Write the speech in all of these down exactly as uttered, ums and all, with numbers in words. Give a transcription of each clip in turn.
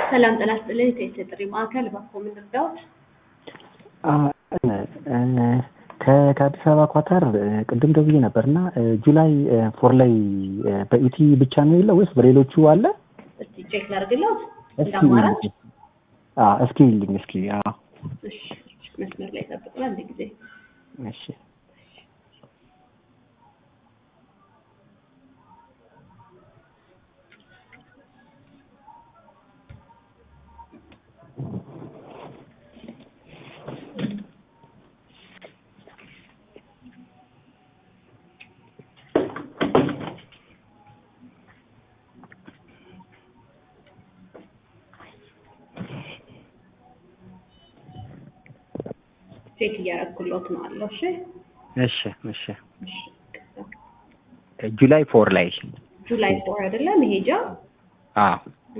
ሰላም ጤና ይስጥልኝ። ከኢትዮጵያ ማዕከል ባኮ ምን ልርዳዎት? ከአዲስ አበባ ኳታር ቅድም ደውዬ ነበርና ጁላይ ፎር ላይ በኢቲ ብቻ ነው ያለው ወይስ በሌሎቹ አለ? እስቲ ቼክ ላድርግልዎት እንዳማራጭ። አዎ እስኪ ልኝ እስኪ አዎ እሺ መስመር ላይ ተጠብቁ አንድ ጊዜ። እሺ ቼክ እያደረኩልዎት ነው አለው። እሺ እሺ እሺ ጁላይ ፎር ላይ ጁላይ ፎር አይደለም መሄጃ? አዎ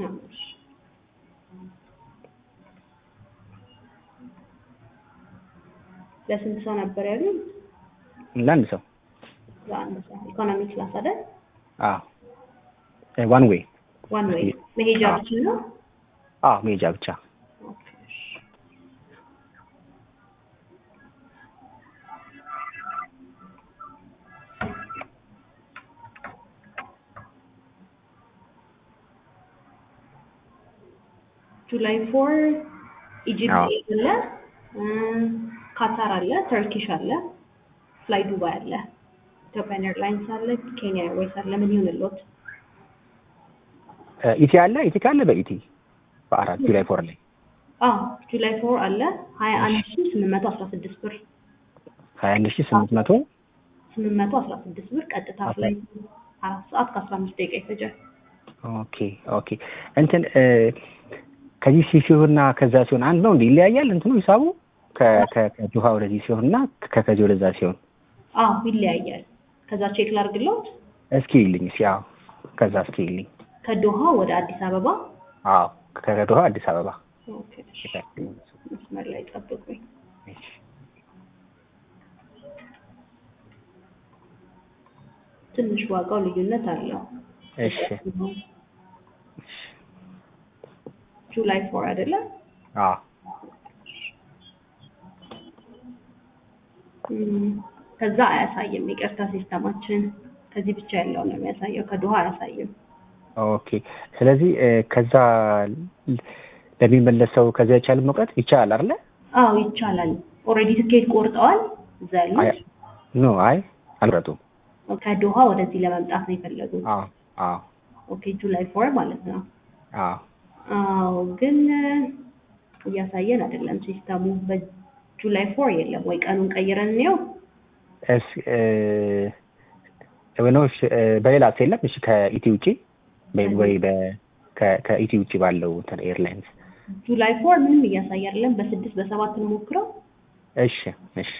ለስንት ሰው ነበር ያሉኝ? ለአንድ ሰው። ለአንድ ሰው ኢኮኖሚ ክላስ አይደል? አዎ ዋን ዌይ ዋን ዌይ መሄጃ ብቻ ነው? አዎ መሄጃ ብቻ። ጁላይ ፎር ኢጂፕት አለ፣ ካታር አለ፣ ተርኪሽ አለ፣ ፍላይ ዱባይ አለ፣ ኢትዮጵያን ኤርላይንስ አለ፣ ኬንያ ኤርዌይስ አለ። ምን ይሁንልዎት? ኢቲ አለ። ኢቲ ካለ በኢቲ በአራት ጁላይ ፎር ላይ አዎ ጁላይ ፎር አለ ሀያ አንድ ሺህ ስምንት መቶ አስራ ስድስት ብር ሀያ አንድ ሺህ ስምንት መቶ ስምንት መቶ አስራ ስድስት ብር ቀጥታ ፍላይ አራት ሰዓት ከአስራ አምስት ደቂቃ ይፈጃል። ኦኬ ኦኬ እንትን ከዚህ ሲሆንና ከዛ ሲሆን አንድ ነው እንዴ? ይለያያል እንትኑ ሂሳቡ ከዶሃ ወደዚህ ሲሆንና ከከዚህ ወደዛ ሲሆን? አዎ ይለያያል። ከዛ ቼክ ላድርግልዎት? እስኪ ይልኝ እስኪ። አዎ ከዛ እስኪ ይልኝ። ከዶሃ ወደ አዲስ አበባ? አዎ ከዶሃ አዲስ አበባ። ኦኬ መስመር ላይ ጠብቁኝ። ትንሽ ዋጋው ልዩነት አለው። እሺ ጁላይ ፎር አይደለ? አዎ ከዛ አያሳይም። ይቅርታ ሲስተማችን ከዚህ ብቻ ያለው ነው የሚያሳየው፣ ከዶሃ አያሳይም። ኦኬ ስለዚህ ከዛ ለሚመለሰው ከዛ ይቻላል መውጣት ይቻላል አይደለ? አዎ ይቻላል። ኦልሬዲ ትኬት ቆርጠዋል እዛ ያሉት? ኖ አይ አልቆረጡም። ከዶሃ ወደዚህ ለመምጣት ነው የፈለጉት? አዎ አዎ። ኦኬ ጁላይ ፎር ማለት ነው? አዎ አዎ ግን እያሳየን አይደለም ሲስተሙ። በጁላይ ፎር የለም ወይ? ቀኑን ቀይረን ነው? እስ ወኖሽ በሌላ የለም? እሺ ከኢቲ ውጪ ወይ በ ከኢቲ ውጪ ባለው እንትን ኤርላይንስ ጁላይ ፎር ምንም እያሳየ አይደለም። በስድስት በሰባት እንሞክረው። እሺ እሺ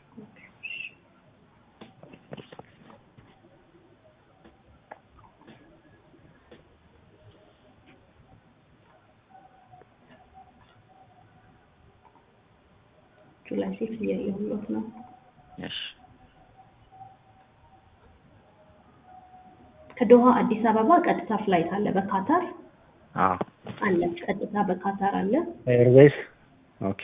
ጁላይ ሲክስ እያየሁት ነው። እሺ ከዶሃ አዲስ አበባ ቀጥታ ፍላይት አለ በካታር? አዎ አለ፣ ቀጥታ በካታር አለ። ኤርዌይስ ኦኬ።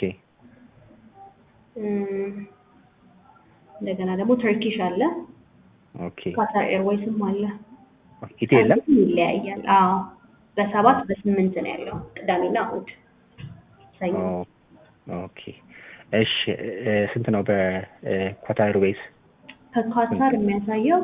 እንደገና ደግሞ ተርኪሽ አለ። ኦኬ ካታር ኤርዌይስም አለ። ኢቲ የለም? ይለያያል። አዎ በሰባት በስምንት ነው ያለው፣ ቅዳሜና እሑድ ሰኞ። ኦኬ እሺ ስንት ነው በኳታር ኤርዌይስ? ከኳታር የሚያሳየው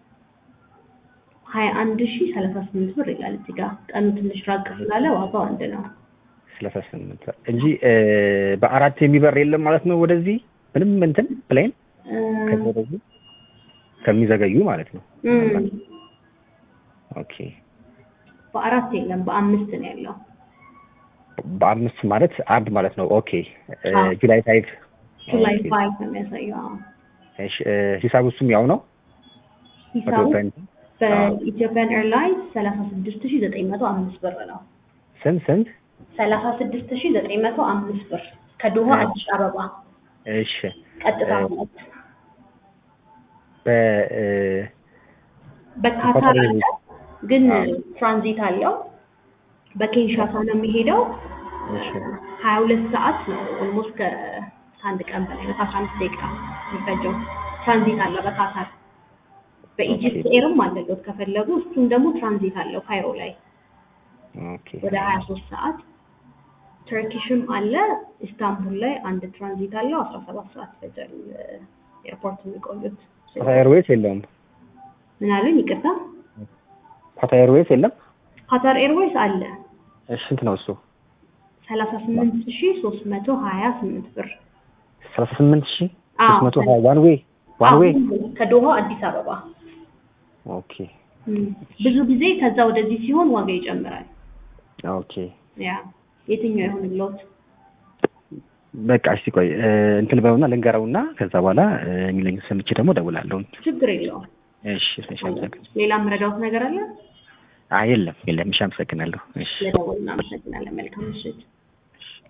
ሀያ አንድ ሺህ ሰላሳ ስምንት ብር ይላል እዚህ ጋር። ቀኑ ትንሽ ራቅ ስላለ ዋጋው አንድ ነው። ሰላሳ ስምንት እንጂ በአራት የሚበር የለም ማለት ነው ወደዚህ ምንም እንትን ፕሌን ከዚህ ከሚዘገዩ ማለት ነው። ኦኬ በአራት የለም፣ በአምስት ነው ያለው። በአምስት ማለት አንድ ማለት ነው። ኦኬ ጁላይ ፋይቭ ጁላይ ፋይቭ ነው የሚያሳየው። እሺ ሂሳቡ እሱም ያው ነው? ሂሳቡ በኢትዮጵያን ኤርላይንስ ሰላሳ ስድስት ሺህ ዘጠኝ መቶ አምስት ብር ነው። ስንት ስንት? ሰላሳ ስድስት ሺህ ዘጠኝ መቶ አምስት ብር ከዶሃ አዲስ አበባ። እሺ ቀጥታ ነው። በ በካታር ግን ትራንዚት አለው። በኬንሻሳ ነው የሚሄደው። እሺ ሀያ ሁለት ሰዓት ነው ኦልሞስት ከአንድ ቀን በላይ ነው አስራ አምስት ደቂቃ የሚፈጀው። ትራንዚት አለ በካታር። በኢጂፕት ኤርም አለበት ከፈለጉ እሱም ደግሞ ትራንዚት አለው ካይሮ ላይ ኦኬ ወደ ሀያ ሶስት ሰዓት። ተርኪሽም አለ ኢስታንቡል ላይ አንድ ትራንዚት አለው አስራ ሰባት ሰዓት ፈጀል ኤርፖርት የሚቆዩት። ካታር ኤርዌይስ የለም? ምን አለኝ ይቅርታ? ካታር ኤርዌይስ የለም? ካታር ኤርዌይስ አለ። እሺ ስንት ነው እሱ? ሰላሳ ስምንት ሺህ ሶስት መቶ ሀያ ስምንት ብር። ሰላሳ ስምንት ሺህ ሶስት መቶ ሀያ ዋን ዌይ ዋን ዌይ ከዶሃ አዲስ አበባ። ኦኬ ብዙ ጊዜ ከዛ ወደዚህ ሲሆን ዋጋ ይጨምራል። ኦኬ ያ የትኛው ይሆንልዎት? በቃ እሺ ቆይ እንትን በውና ልንገረውና ከዛ በኋላ የሚለኝ ሰምቼ ደግሞ ደውላለሁ። ችግር የለውም። እሺ እሺ አመሰግናለሁ። ሌላ ምረዳውት ነገር አለ? አይ የለም የለም። እሺ አመሰግናለሁ። እሺ ለደውልና አመሰግናለሁ። መልካም ምሽት።